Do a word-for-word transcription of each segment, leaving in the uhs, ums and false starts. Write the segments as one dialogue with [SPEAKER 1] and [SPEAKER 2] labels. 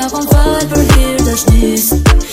[SPEAKER 1] ta kom fal për hir dashnis.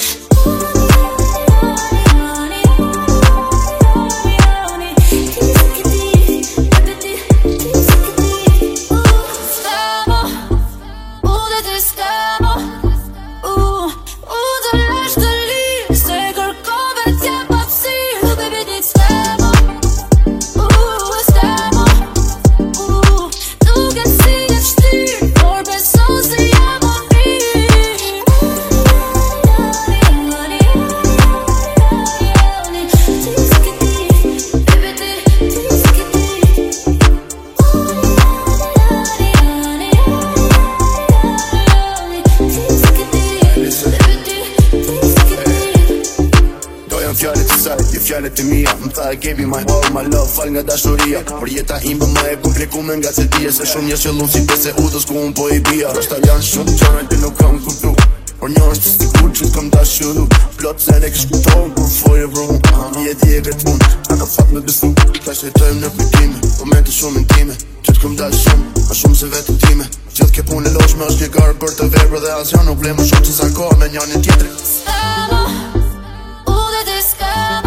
[SPEAKER 2] Fjallet të saj, ju fjallet të mija Më tha e kebi my heart, my love, fal nga dashuria Por jeta imbe ma e komplikume nga se tije Se shumë njerë që lunë si pese udhës ku unë po i bia Rështë ta janë shumë qanaj të nuk kam kuptu Por një është të kur që t'kam dashuru Plot se ne kësh kuptohën kur fojë vru Një e dje këtë mund, a ka fat me besu Ta shretojmë në kujtime, momente shumë intime Që t'kam dash shumë, a shumë se vetën time Gjithë ke punë e loshme është një garë për të verë Dhe as janë u blemë shumë që sa kohë me njani tjetëri
[SPEAKER 1] Stamo, u dhe të skamo